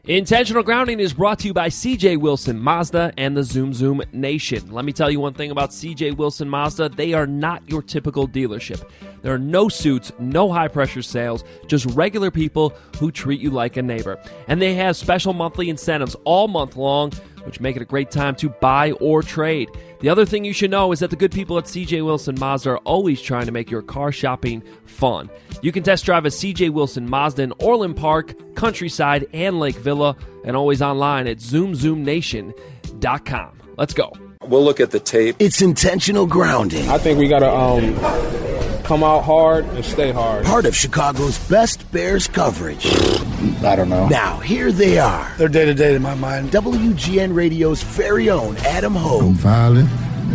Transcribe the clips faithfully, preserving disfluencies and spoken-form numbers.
Intentional Grounding is brought to you by C J Wilson Mazda and the Zoom Zoom Nation. Let me tell you one thing about C J Wilson Mazda. They are not your typical dealership. There are no suits, no high-pressure sales, just regular people who treat you like a neighbor. And they have special monthly incentives all month long, which make it a great time to buy or trade. The other thing you should know is that the good people at C J Wilson Mazda are always trying to make your car shopping fun. You can test drive a C J Wilson Mazda in Orland Park, Countryside, and Lake Villa, and always online at zoom zoom nation dot com. Let's go. We'll look at the tape. It's intentional grounding. I think we got to um, come out hard and stay hard. Part of Chicago's best Bears coverage. I don't know. Now, here they are. They're day-to-day in my mind. W G N Radio's very own Adam Hogue. I'm violent.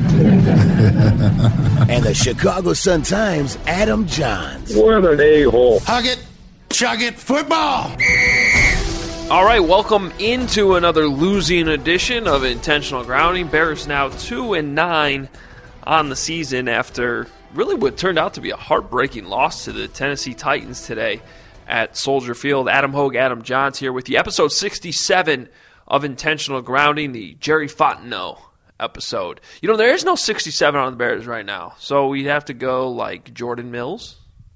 And the Chicago Sun-Times' Adam Johns. What an a-hole. Hug it, chug it, football. All right, welcome into another losing edition of Intentional Grounding. Bears now two and nine on the season after really what turned out to be a heartbreaking loss to the Tennessee Titans today at Soldier Field. Adam Hogue, Adam Johns here with you. Episode sixty-seven of Intentional Grounding, the Jerry Fontenot episode. You know, there is no sixty-seven on the Bears right now, so we'd have to go like Jordan Mills.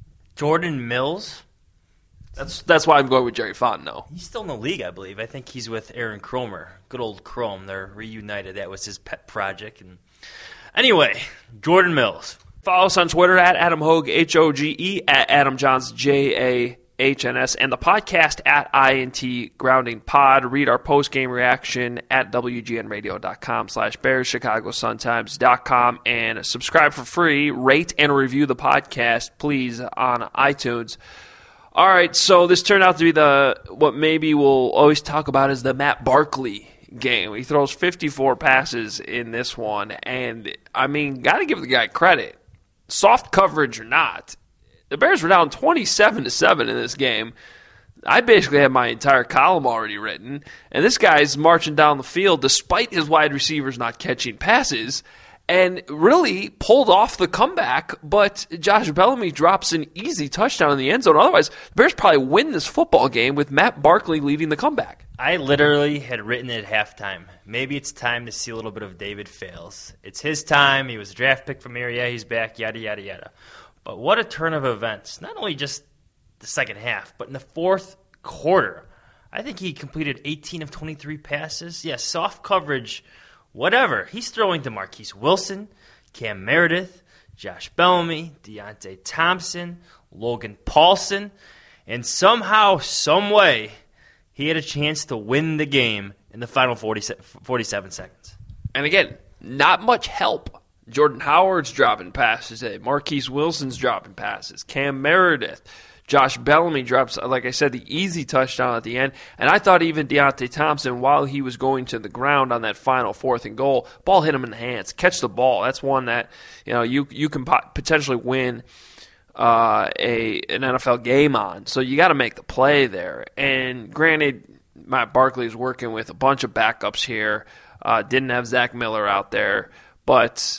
Jordan Mills? That's that's why I'm going with Jerry Fontenot. He's still in the league, I believe. I think he's with Aaron Cromer. Good old Chrome. They're reunited. That was his pet project. And anyway, Jordan Mills. Follow us on Twitter at Adam Hogue, H O G E, at Adam Johns, J A H N S, and the podcast at I N T Grounding Pod. Read our post-game reaction at W G N radio dot com slash Bears, Chicago Sun Times dot com, and subscribe for free. Rate and review the podcast, please, on iTunes. All right, so this turned out to be the what maybe we'll always talk about is the Matt Barkley game. He throws fifty-four passes in this one, and, I mean, got to give the guy credit. Soft coverage or not, the Bears were down twenty-seven to seven in this game. I basically had my entire column already written, and this guy's marching down the field despite his wide receivers not catching passes, and really pulled off the comeback, but Josh Bellamy drops an easy touchdown in the end zone. Otherwise, the Bears probably win this football game with Matt Barkley leading the comeback. I literally had written it at halftime. Maybe it's time to see a little bit of David Fales. It's his time. He was a draft pick from here. Yeah, he's back, yada, yada, yada. But what a turn of events. Not only just the second half, but in the fourth quarter. I think he completed eighteen of twenty-three passes. Yeah, soft coverage, whatever. He's throwing to Marquise Wilson, Cam Meredith, Josh Bellamy, Deontay Thompson, Logan Paulson, and somehow, some way, he had a chance to win the game in the final forty-seven seconds. And again, not much help. Jordan Howard's dropping passes. Marquise Wilson's dropping passes. Cam Meredith. Josh Bellamy drops, like I said, the easy touchdown at the end. And I thought even Deontay Thompson, while he was going to the ground on that final fourth and goal, ball hit him in the hands. Catch the ball. That's one that, you know, you you can potentially win uh, a an N F L game on. So you got to make the play there. And granted, Matt Barkley is working with a bunch of backups here. Uh, didn't have Zach Miller out there, but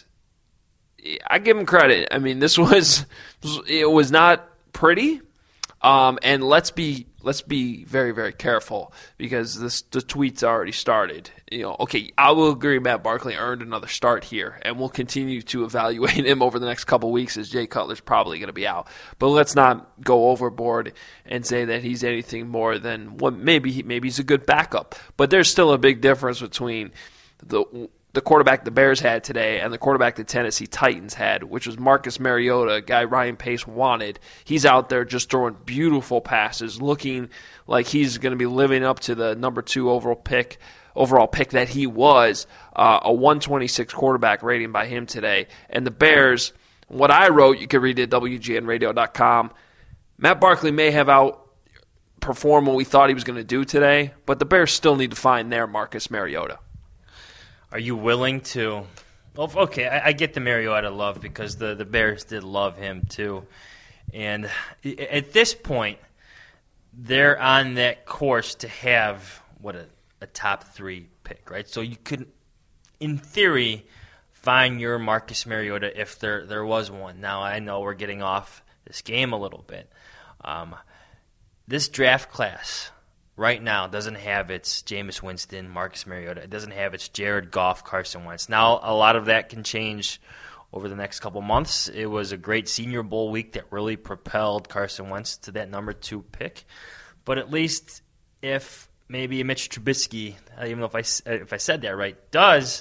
I give him credit. I mean, this was it was not pretty. Um, and let's be let's be very, very careful because this the tweets already started. You know, okay, I will agree Matt Barkley earned another start here, and we'll continue to evaluate him over the next couple weeks as Jay Cutler's probably going to be out. But let's not go overboard and say that he's anything more than what maybe he, maybe he's a good backup. But there's still a big difference between the the quarterback the Bears had today and the quarterback the Tennessee Titans had, which was Marcus Mariota, a guy Ryan Pace wanted. He's out there just throwing beautiful passes, looking like he's going to be living up to the number two overall pick, overall pick that he was, uh, a one twenty-six quarterback rating by him today. And the Bears, what I wrote, you can read it at W G N radio dot com. Matt Barkley may have outperformed what we thought he was going to do today, but the Bears still need to find their Marcus Mariota. Are you willing to well, – okay, I, I get the Mariota love because the, the Bears did love him too. And at this point, they're on that course to have, what, a, a top three pick, right? So you could, in theory, find your Marcus Mariota if there, there was one. Now, I know we're getting off this game a little bit. Um, this draft class right now doesn't have its Jameis Winston, Marcus Mariota. It doesn't have its Jared Goff, Carson Wentz. Now, a lot of that can change over the next couple months. It was a great Senior Bowl week that really propelled Carson Wentz to that number two pick. But at least if maybe Mitch Trubisky, I don't even know if I, if I said that right, does,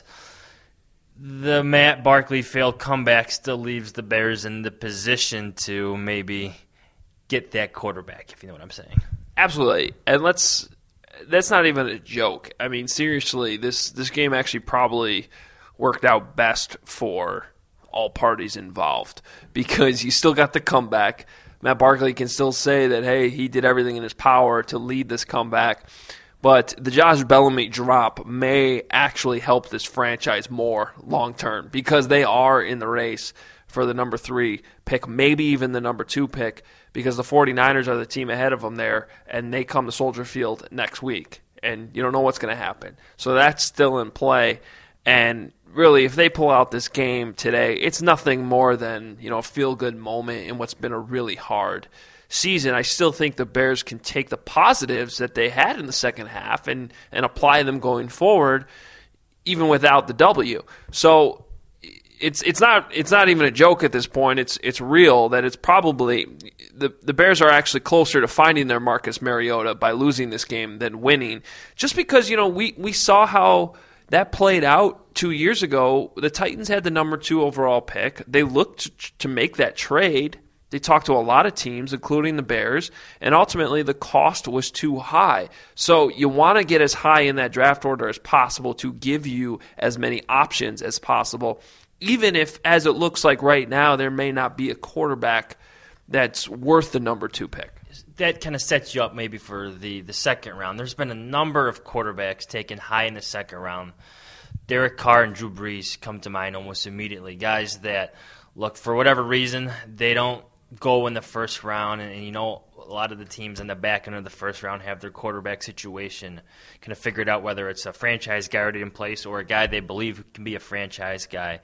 the Matt Barkley failed comeback still leaves the Bears in the position to maybe get that quarterback, if you know what I'm saying. Absolutely. And let's that's not even a joke. I mean, seriously, this, this game actually probably worked out best for all parties involved because you still got the comeback. Matt Barkley can still say that, hey, he did everything in his power to lead this comeback. But the Josh Bellamy drop may actually help this franchise more long-term because they are in the race for the number three pick, maybe even the number two pick, because the 49ers are the team ahead of them there, and they come to Soldier Field next week. And you don't know what's going to happen. So that's still in play. And really, if they pull out this game today, it's nothing more than, you know, a feel-good moment in what's been a really hard season. I still think the Bears can take the positives that they had in the second half and, and apply them going forward, even without the W. So it's it's not it's not even a joke at this point. It's it's real that it's probably the the Bears are actually closer to finding their Marcus Mariota by losing this game than winning. Just because, you know, we we saw how that played out two years ago. The Titans had the number two overall pick. They looked to make that trade. They talked to a lot of teams, including the Bears, and ultimately the cost was too high. So you want to get as high in that draft order as possible to give you as many options as possible, even if, as it looks like right now, there may not be a quarterback that's worth the number two pick. That kind of sets you up maybe for the, the second round. There's been a number of quarterbacks taken high in the second round. Derek Carr and Drew Brees come to mind almost immediately. Guys that, look, for whatever reason, they don't go in the first round. And, and you know, a lot of the teams in the back end of the first round have their quarterback situation kind of figured out, whether it's a franchise guy already in place or a guy they believe can be a franchise guy.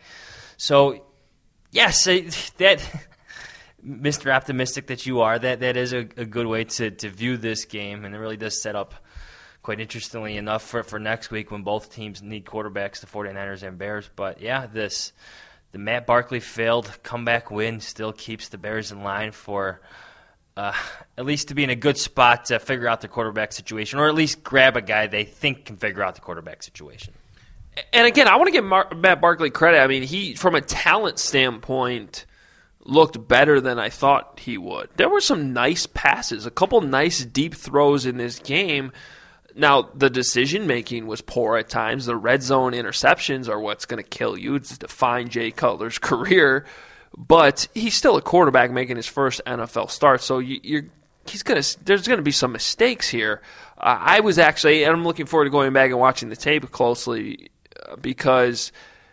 So, yes, that – Mister Optimistic that you are, that that is a, a good way to, to view this game, and it really does set up quite interestingly enough for, for next week when both teams need quarterbacks, the 49ers and Bears. But, yeah, this the Matt Barkley failed comeback win still keeps the Bears in line for uh, at least to be in a good spot to figure out the quarterback situation, or at least grab a guy they think can figure out the quarterback situation. And, again, I want to give Mar- Matt Barkley credit. I mean, he, from a talent standpoint, looked better than I thought he would. There were some nice passes, a couple nice deep throws in this game. Now, the decision-making was poor at times. The red zone interceptions are what's going to kill you. It's define Jay Cutler's career. But he's still a quarterback making his first N F L start, so you, you're he's gonna. There's going to be some mistakes here. Uh, I was actually, and I'm looking forward to going back and watching the tape closely uh, because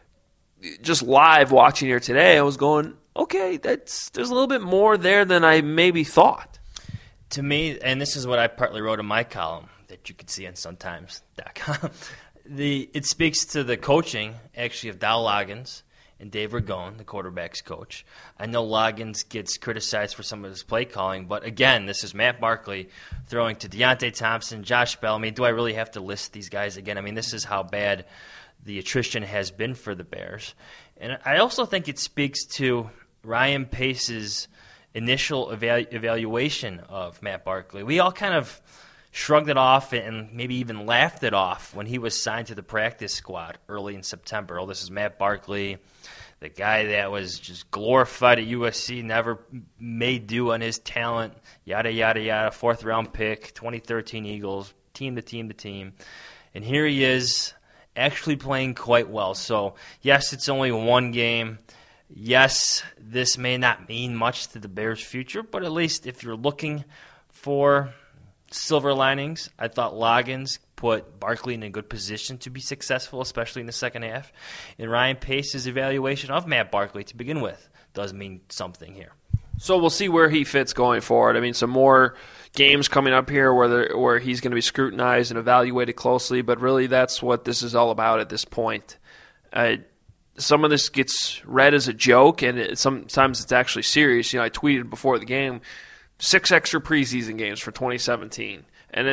just live watching here today, I was going, okay, that's there's a little bit more there than I maybe thought. To me, and this is what I partly wrote in my column that you can see on sun times dot com, the it speaks to the coaching, actually, of Dow Loggins and Dave Ragone, the quarterback's coach. I know Loggins gets criticized for some of his play calling, but again, this is Matt Barkley throwing to Deontay Thompson, Josh Bellamy. Do I really have to list these guys again? I mean, this is how bad the attrition has been for the Bears. And I also think it speaks to Ryan Pace's initial evalu- evaluation of Matt Barkley. We all kind of shrugged it off and maybe even laughed it off when he was signed to the practice squad early in September. Oh, this is Matt Barkley, the guy that was just glorified at U S C, never made do on his talent, yada, yada, yada, fourth-round pick, twenty thirteen Eagles, team to team to team. And here he is actually playing quite well. So, yes, it's only one game. Yes, this may not mean much to the Bears' future, but at least if you're looking for silver linings, I thought Loggins put Barkley in a good position to be successful, especially in the second half. And Ryan Pace's evaluation of Matt Barkley to begin with does mean something here. So we'll see where he fits going forward. I mean, some more games coming up here where there, where he's going to be scrutinized and evaluated closely, but really that's what this is all about at this point. Uh, some of this gets read as a joke, and it, sometimes it's actually serious. You know, I tweeted before the game, six extra preseason games for twenty seventeen, and it's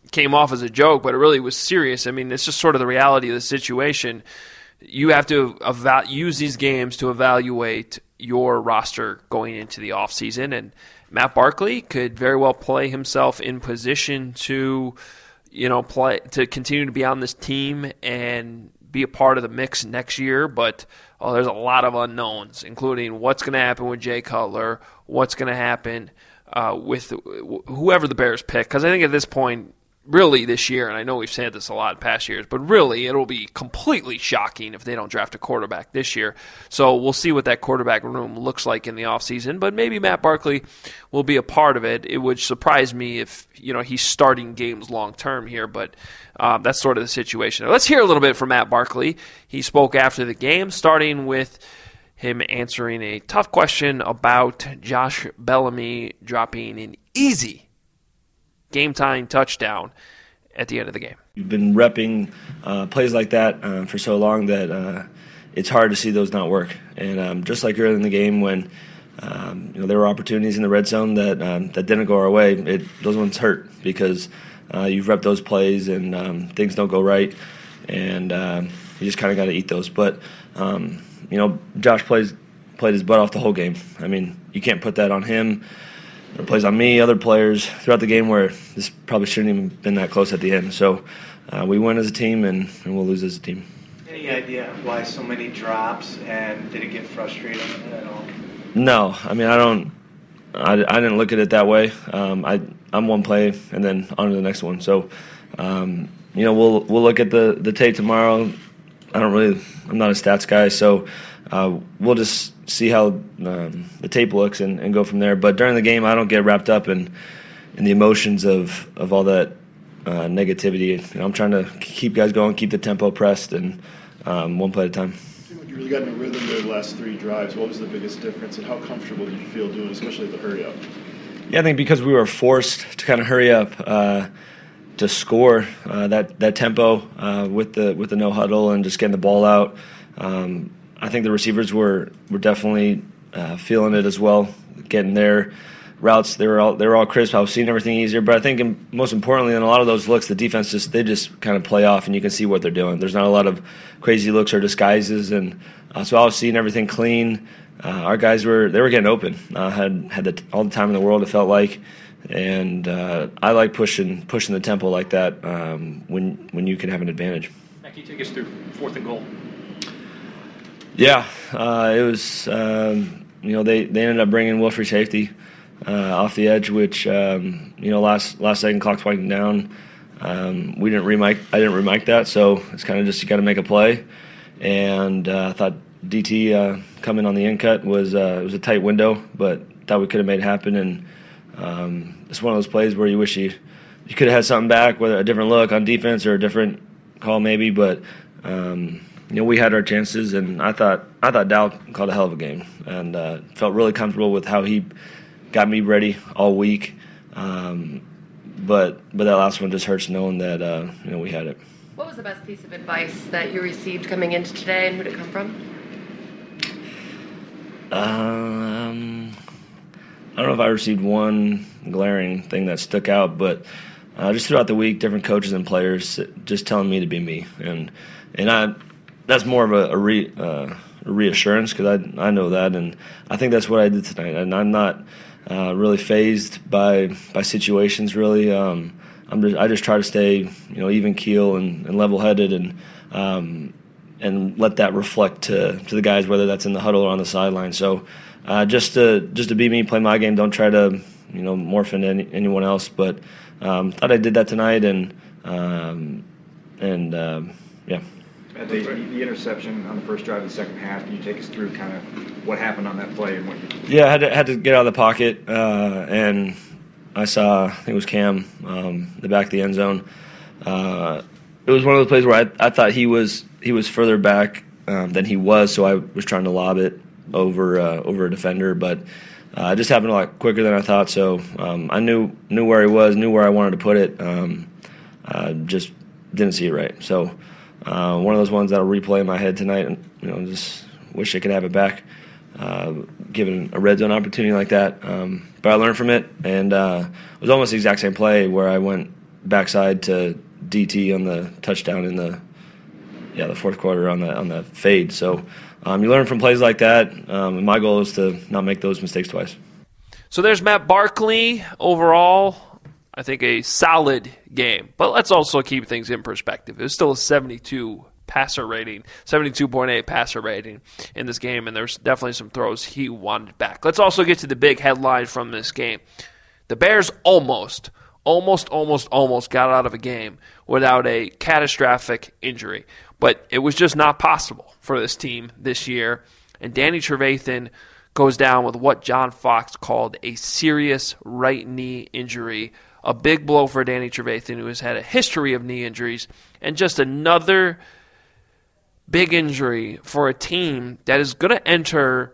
came off as a joke, but it really was serious. I mean, it's just sort of the reality of the situation. You have to eva- use these games to evaluate your roster going into the offseason, and Matt Barkley could very well play himself in position to, you know, play to continue to be on this team and be a part of the mix next year, but oh, there's a lot of unknowns, including what's going to happen with Jay Cutler, what's going to happen uh, with whoever the Bears pick, because I think at this point, really this year, and I know we've said this a lot in past years, but really it'll be completely shocking if they don't draft a quarterback this year. So we'll see what that quarterback room looks like in the offseason, but maybe Matt Barkley will be a part of it. It would surprise me if, you know, he's starting games long term here, but um, that's sort of the situation. Let's hear a little bit from Matt Barkley. He spoke after the game, starting with him answering a tough question about Josh Bellamy dropping an easy game-tying touchdown at the end of the game. You've been repping uh, plays like that uh, for so long that uh, it's hard to see those not work. And um, just like earlier in the game when um, you know there were opportunities in the red zone that um, that didn't go our way, it, those ones hurt because uh, you've repped those plays and um, things don't go right, and um, you just kind of got to eat those. But um, you know, Josh plays played his butt off the whole game. I mean, you can't put that on him. It plays on me, other players throughout the game where this probably shouldn't even been that close at the end. So uh, we win as a team and, and we'll lose as a team. Any idea why so many drops, and did it get frustrating at all? No, I mean I don't. I, I didn't look at it that way. Um, I I'm one play and then on to the next one. So um, you know we'll we'll look at the the tape tomorrow. I don't really. I'm not a stats guy, so uh, we'll just see how um, the tape looks and, and go from there. But during the game, I don't get wrapped up in, in the emotions of, of all that uh, negativity. You know, I'm trying to keep guys going, keep the tempo pressed, and um, one play at a time. You really got in a rhythm there the last three drives. What was the biggest difference, and how comfortable did you feel doing, especially the hurry up? Yeah, I think because we were forced to kind of hurry up uh, to score uh, that that tempo uh, with the with the no huddle and just getting the ball out. Um, I think the receivers were were definitely uh, feeling it as well, getting their routes. They were all they were all crisp. I was seeing everything easier. But I think in, most importantly, in a lot of those looks, the defense just they just kind of play off, and you can see what they're doing. There's not a lot of crazy looks or disguises, and uh, so I was seeing everything clean. Uh, our guys were they were getting open. Uh, had had the, all the time in the world. It felt like, and uh, I like pushing pushing the tempo like that um, when when you can have an advantage. Matt, can you take us through fourth and goal? Yeah, uh, it was, um, you know, they, they ended up bringing Will free safety uh, off the edge, which, um, you know, last last second clock's winding down. Um, we didn't remike, I didn't remike that, so it's kind of just you got to make a play. And uh, I thought D T uh, coming on the in cut was uh, it was a tight window, but thought we could have made it happen. And um, it's one of those plays where you wish you you could have had something back, whether a different look on defense or a different call maybe, but. Um, You know, we had our chances, and I thought I thought Dow called a hell of a game, and uh, felt really comfortable with how he got me ready all week. Um, but but that last one just hurts knowing that uh, you know we had it. What was the best piece of advice that you received coming into today, and who did it come from? Um, I don't know if I received one glaring thing that stuck out, but uh, just throughout the week, different coaches and players just telling me to be me, and and I. That's more of a, a, re, uh, a reassurance because I I know that, and I think that's what I did tonight. And I'm not uh, really fazed by by situations. Really, um, I'm just I just try to stay you know even keel and, and level headed, and um, and let that reflect to to the guys, whether that's in the huddle or on the sideline. So uh, just to just to be me, play my game. Don't try to you know morph into any, anyone else. But um, thought I did that tonight, and um, and um, yeah. The, the interception on the first drive of the second half, can you take us through kind of what happened on that play and what you did? Yeah, I had to, had to get out of the pocket, uh, and I saw, I think it was Cam, um, the back of the end zone. Uh, it was one of those plays where I, I thought he was he was further back um, than he was, so I was trying to lob it over uh, over a defender, but uh, it just happened a lot quicker than I thought. So um, I knew knew where he was, knew where I wanted to put it, um, uh, just didn't see it right. So. Uh, one of those ones that'll replay in my head tonight, and you know, just wish I could have it back, uh, given a red zone opportunity like that. Um, but I learned from it, and uh, it was almost the exact same play where I went backside to D T on the touchdown in the yeah the fourth quarter on the on the fade. So um, you learn from plays like that. Um, and my goal is to not make those mistakes twice. So there's Matt Barkley. Overall, I think a solid game. But let's also keep things in perspective. It was still a seventy-two passer rating, seventy-two point eight passer rating in this game, and there's definitely some throws he wanted back. Let's also get to the big headline from this game. The Bears almost, almost, almost, almost got out of a game without a catastrophic injury. But it was just not possible for this team this year. And Danny Trevathan goes down with what John Fox called a serious right knee injury. A big blow for Danny Trevathan, who has had a history of knee injuries, and just another big injury for a team that is going to enter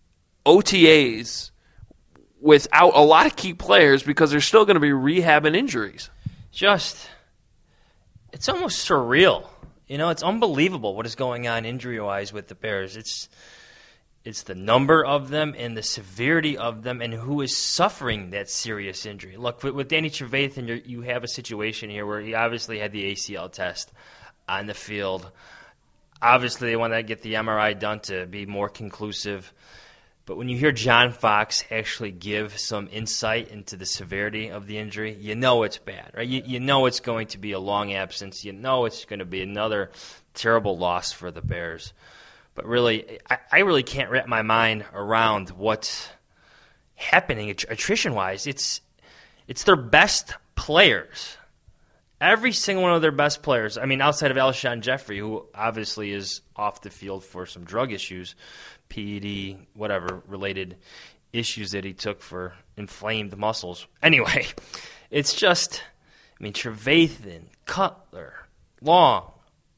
O T As without a lot of key players because they're still going to be rehabbing injuries. Just, it's almost surreal. You know, it's unbelievable what is going on injury-wise with the Bears. It's it's the number of them and the severity of them and who is suffering that serious injury. Look, with, with Danny Trevathan, you're, you have a situation here where he obviously had the A C L test on the field. Obviously, they want to get the M R I done to be more conclusive. But when you hear John Fox actually give some insight into the severity of the injury, you know it's bad, right? You, you know it's going to be a long absence. You know it's going to be another terrible loss for the Bears. But really, I, I really can't wrap my mind around what's happening attrition-wise. It's it's their best players. Every single one of their best players, I mean, outside of Alshon Jeffrey, who obviously is off the field for some drug issues, P E D, whatever, related issues that he took for inflamed muscles. Anyway, it's just, I mean, Trevathan, Cutler, Long,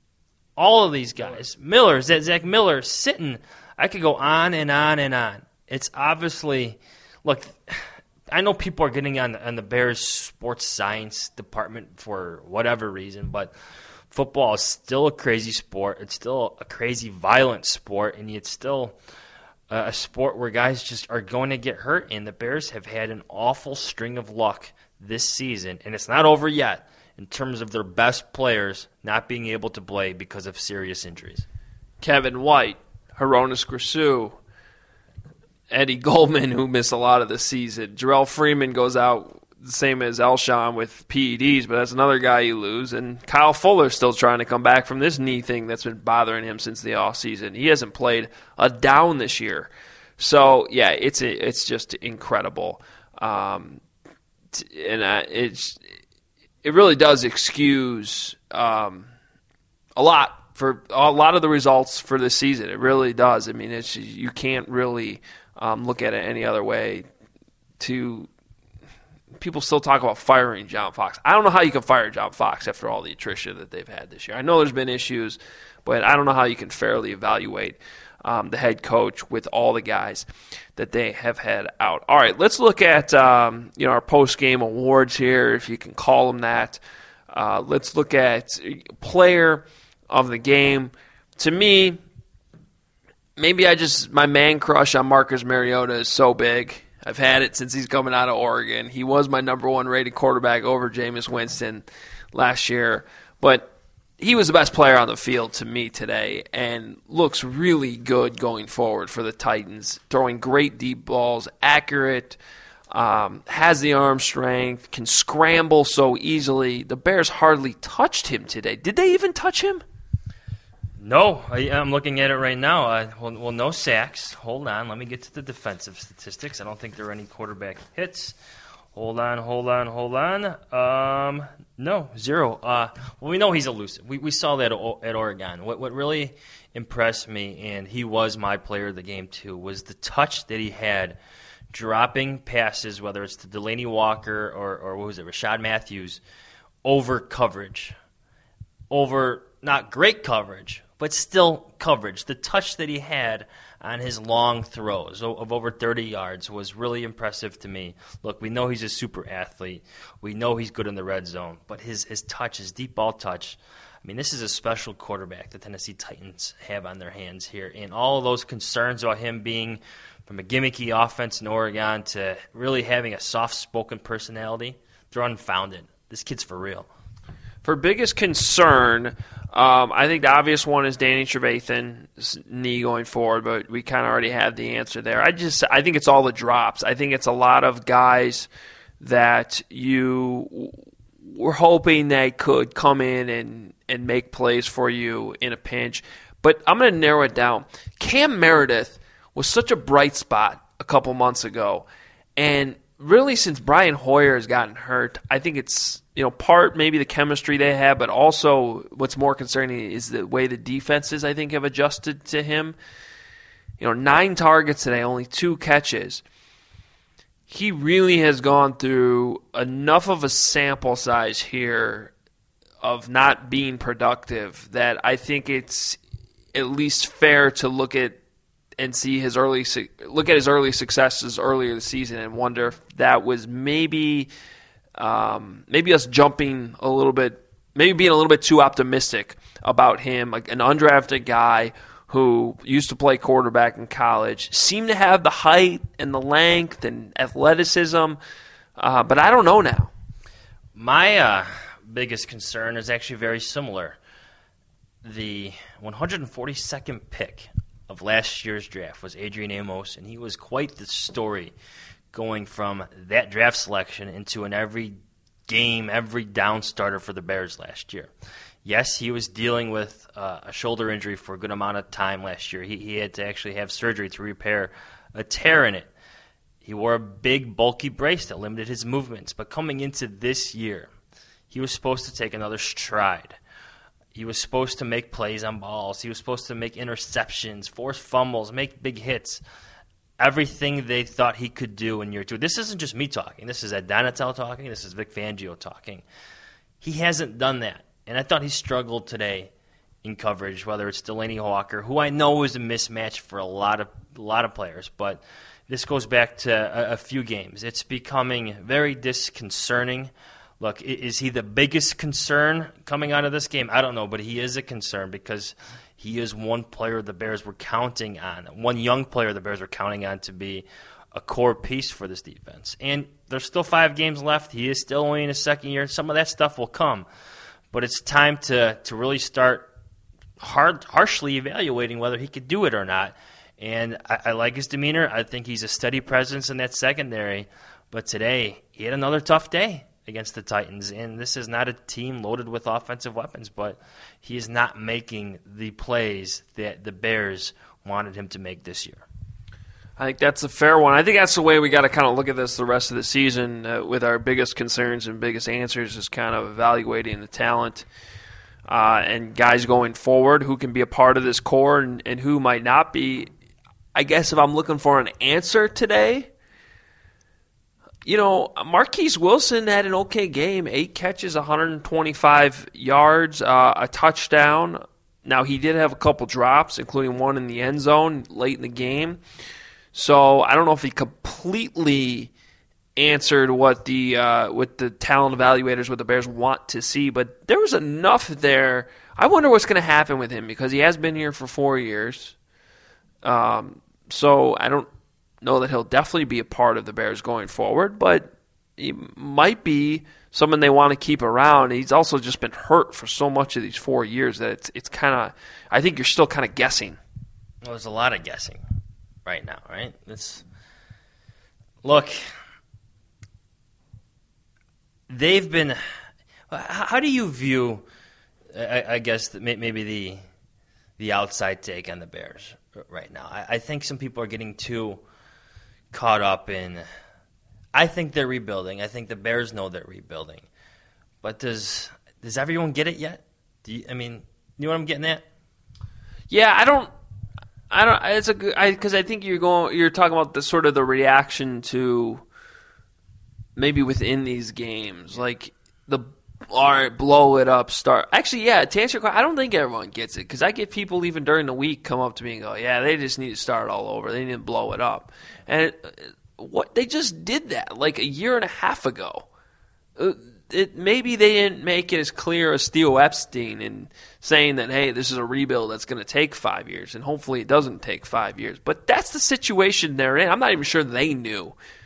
all of these guys, Miller, Zach Miller, sitting, I could go on and on and on. It's obviously, look, I know people are getting on, on the Bears sports science department for whatever reason, but football is still a crazy sport. It's still a crazy, violent sport, and it's still a sport where guys just are going to get hurt, and the Bears have had an awful string of luck this season, and it's not over yet in terms of their best players not being able to play because of serious injuries. Kevin White, Hronis Grasu, Eddie Goldman, who missed a lot of the season. Jarrell Freeman goes out the same as Alshon with P E Ds, but that's another guy you lose. And Kyle Fuller's still trying to come back from this knee thing that's been bothering him since the offseason. He hasn't played a down this year. So, yeah, it's it's just incredible. Um, and uh, it's it really does excuse um, a lot for a lot of the results for this season. It really does. I mean, it's you can't really um, look at it any other way. To people still talk about firing John Fox. I don't know how you can fire John Fox after all the attrition that they've had this year. I know there's been issues, but I don't know how you can fairly evaluate um, the head coach with all the guys that they have had out. All right, let's look at um, you know our post-game awards here, if you can call them that. Uh, let's look at player of the game. To me, maybe I just my man crush on Marcus Mariota is so big. I've had it since he's coming out of Oregon. He was my number one rated quarterback over Jameis Winston last year. But he was the best player on the field to me today and looks really good going forward for the Titans. Throwing great deep balls, accurate, um, has the arm strength, can scramble so easily. The Bears hardly touched him today. Did they even touch him? No, I, I'm looking at it right now. Uh, well, well, no sacks. Hold on. Let me get to the defensive statistics. I don't think there are any quarterback hits. Hold on, hold on, hold on. Um, no, zero. Uh, well, we know he's elusive. We we saw that at Oregon. What what really impressed me, and he was my player of the game too, was the touch that he had dropping passes, whether it's to Delaney Walker or, or what was it, Rashad Matthews, over coverage. Over not great coverage, but still coverage. The touch that he had on his long throws of over thirty yards was really impressive to me. Look, we know he's a super athlete. We know he's good in the red zone, but his, his touch, his deep ball touch, I mean, this is a special quarterback the Tennessee Titans have on their hands here. And all of those concerns about him being from a gimmicky offense in Oregon to really having a soft-spoken personality, they're unfounded. this kid's for real. For biggest concern, um, I think the obvious one is Danny Trevathan's knee going forward, but we kind of already have the answer there. I just I think it's all the drops. I think it's a lot of guys that you were hoping they could come in and, and make plays for you in a pinch. But I'm going to narrow it down. Cam Meredith was such a bright spot a couple months ago, and really since Brian Hoyer has gotten hurt, I think it's, you know, part maybe the chemistry they have, but also what's more concerning is the way the defenses, I think, have adjusted to him. You know, nine targets today, only two catches. He really has gone through enough of a sample size here of not being productive that I think it's at least fair to look at and see his early look at his early successes earlier this season and wonder if that was maybe um, maybe us jumping a little bit, maybe being a little bit too optimistic about him, like an undrafted guy who used to play quarterback in college, seemed to have the height and the length and athleticism, uh, but I don't know now. My uh, biggest concern is actually very similar. The one hundred forty-second pick of last year's draft was Adrian Amos, and he was quite the story going from that draft selection into an every game, every down starter for the Bears last year. Yes, he was dealing with uh, a shoulder injury for a good amount of time last year. He, he had to actually have surgery to repair a tear in it. He wore a big, bulky brace that limited his movements. But coming into this year, he was supposed to take another stride. He was supposed to make plays on balls. He was supposed to make interceptions, force fumbles, make big hits. Everything they thought he could do in year two. This isn't just me talking. This is Ed Donatel talking. This is Vic Fangio talking. He hasn't done that. And I thought he struggled today in coverage, whether it's Delaney Hawker, who I know is a mismatch for a lot of a lot of players, but this goes back to a, a few games. It's becoming very disconcerting. Look, is he the biggest concern coming out of this game? I don't know, but he is a concern because he is one player the Bears were counting on, one young player the Bears were counting on to be a core piece for this defense. And there's still five games left. He is still only in his second year. Some of that stuff will come. But it's time to, to really start hard, harshly evaluating whether he could do it or not. And I, I like his demeanor. I think he's a steady presence in that secondary. But today, he had another tough day against the Titans. And this is not a team loaded with offensive weapons, but he is not making the plays that the Bears wanted him to make this year. I think that's a fair one. I think that's the way we got to kind of look at this the rest of the season uh, with our biggest concerns and biggest answers is kind of evaluating the talent uh, and guys going forward who can be a part of this core and, and who might not be. I guess if I'm looking for an answer today, you know, Marquise Wilson had an okay game, eight catches, one hundred twenty-five yards, uh, a touchdown. Now, he did have a couple drops, including one in the end zone late in the game. So I don't know if he completely answered what the uh, what the talent evaluators, what the Bears want to see, but there was enough there. I wonder what's going to happen with him because he has been here for four years. Um, so I don't know that he'll definitely be a part of the Bears going forward, but he might be someone they want to keep around. He's also just been hurt for so much of these four years that it's it's kind of. I think you're still kind of guessing. Well, there's a lot of guessing right now, right? It's look, they've been. How do you view? I, I guess maybe the the outside take on the Bears right now. I, I think some people are getting too caught up in. I think they're rebuilding. I think the Bears know they're rebuilding, but does does everyone get it yet? Do you, I mean, you know what I'm getting at? Yeah, I don't. I don't. It's a good because I, I think you're going. You're talking about the sort of the reaction to maybe within these games, like the all right, blow it up, start. Actually, yeah. To answer your question, I don't think everyone gets it because I get people even during the week come up to me and go, "Yeah, they just need to start all over. They need to blow it up." And it, what they just did that like a year and a half ago. It, maybe they didn't make it as clear as Theo Epstein in saying that, hey, this is a rebuild that's going to take five years, and hopefully it doesn't take five years. But that's the situation they're in. I'm not even sure they knew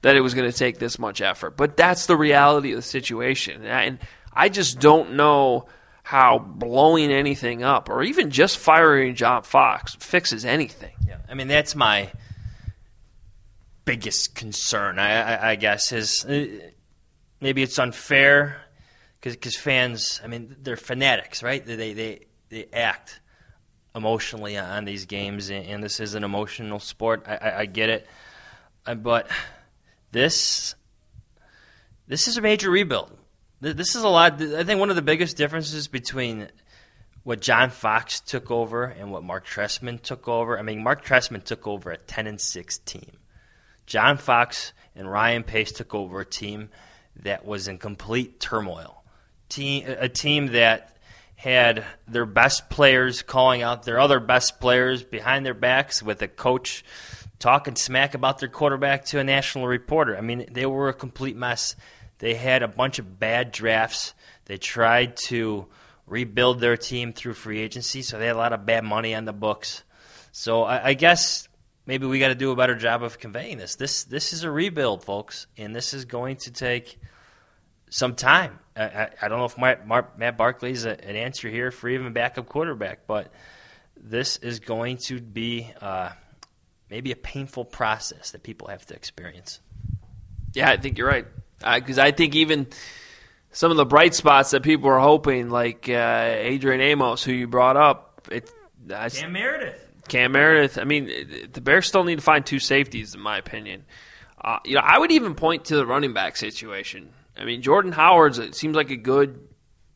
that it was going to take this much effort. But that's the reality of the situation. And I just don't know how blowing anything up or even just firing John Fox fixes anything. Yeah, I mean, that's my biggest concern, I, I, I guess, is uh, maybe it's unfair because fans, I mean, they're fanatics, right? They, they, they act emotionally on these games, and, and this is an emotional sport. I, I, I get it. Uh, but this this is a major rebuild. This is a lot. I think one of the biggest differences between what John Fox took over and what Mark Trestman took over. I mean, Mark Trestman took over a ten and six team. John Fox and Ryan Pace took over a team that was in complete turmoil. Team, a team that had their best players calling out their other best players behind their backs, with a coach talking smack about their quarterback to a national reporter. I mean, they were a complete mess. They had a bunch of bad drafts. They tried to rebuild their team through free agency, so they had a lot of bad money on the books. So I, I guess maybe we got to do a better job of conveying this. This this is a rebuild, folks, and this is going to take some time. I, I, I don't know if Mark, Mark, Matt Barkley is an answer here for even backup quarterback, but this is going to be uh, maybe a painful process that people have to experience. Yeah, I think you're right. Because uh, I think even some of the bright spots that people are hoping, like uh, Adrian Amos, who you brought up, it, uh, Cam Meredith. Cam Meredith. I mean, it, the Bears still need to find two safeties, in my opinion. Uh, you know, I would even point to the running back situation. I mean, Jordan Howard's it seems like a good,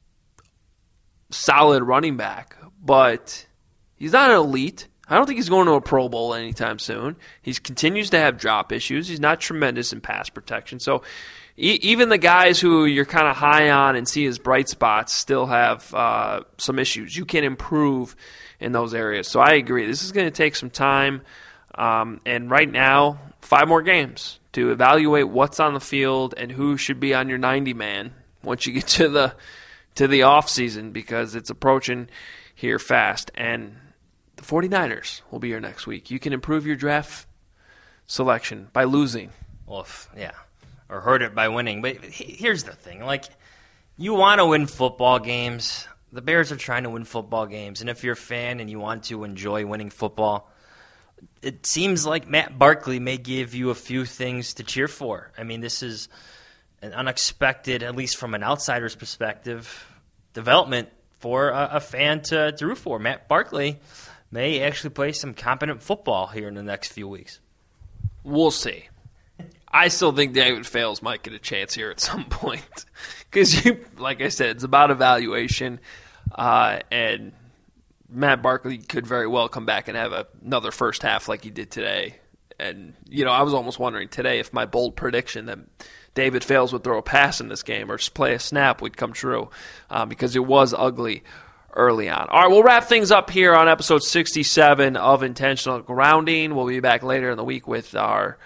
solid running back, but he's not an elite. I don't think he's going to a Pro Bowl anytime soon. He continues to have drop issues. He's not tremendous in pass protection. So e- even the guys who you're kind of high on and see as bright spots still have uh, some issues. You can improve in those areas. So I agree. This is going to take some time. Um, and right now, five more games to evaluate what's on the field and who should be on your ninety man once you get to the to the offseason, because it's approaching here fast. And the 49ers will be here next week. You can improve your draft selection by losing. Well, if, yeah, or hurt it by winning. But here's the thing. Like, you want to win football games. The Bears are trying to win football games. And if you're a fan and you want to enjoy winning football, it seems like Matt Barkley may give you a few things to cheer for. I mean, this is an unexpected, at least from an outsider's perspective, development for a, a fan to, to root for. Matt Barkley may actually play some competent football here in the next few weeks. We'll see. I still think David Fales might get a chance here at some point. Because, like I said, it's about evaluation. Uh, and Matt Barkley could very well come back and have a, another first half like he did today. And, you know, I was almost wondering today if my bold prediction that David Fales would throw a pass in this game or just play a snap would come true, uh, because it was ugly early on. All right, we'll wrap things up here on episode sixty-seven of Intentional Grounding. We'll be back later in the week with our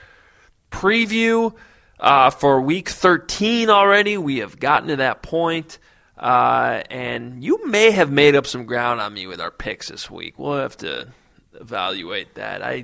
preview uh, for week thirteen already. We have gotten to that point, uh, and you may have made up some ground on me with our picks this week. We'll have to evaluate that. I,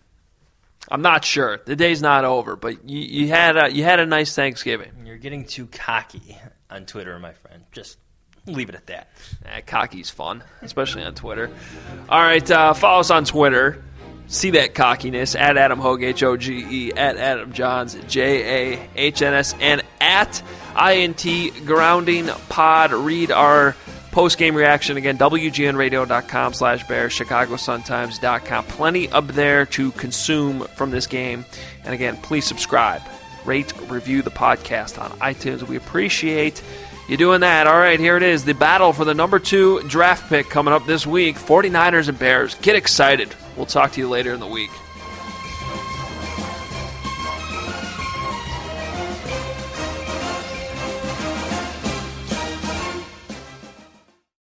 I'm not sure. The day's not over, but you, you had a, you had a nice Thanksgiving. You're getting too cocky on Twitter, my friend. Just leave it at that. Eh, cocky's fun, especially on Twitter. All right, uh, follow us on Twitter. See that cockiness at Adam Hoge, H O G E, at Adam Johns, J A H N S, and at I N T Grounding Pod. Read our post-game reaction again, W G N radio dot com slash Bears, Chicago Sun Times dot com. Plenty up there to consume from this game. And again, please subscribe, rate, review the podcast on iTunes. We appreciate you doing that. All right, here it is. The battle for the number two draft pick coming up this week. 49ers and Bears. Get excited. We'll talk to you later in the week.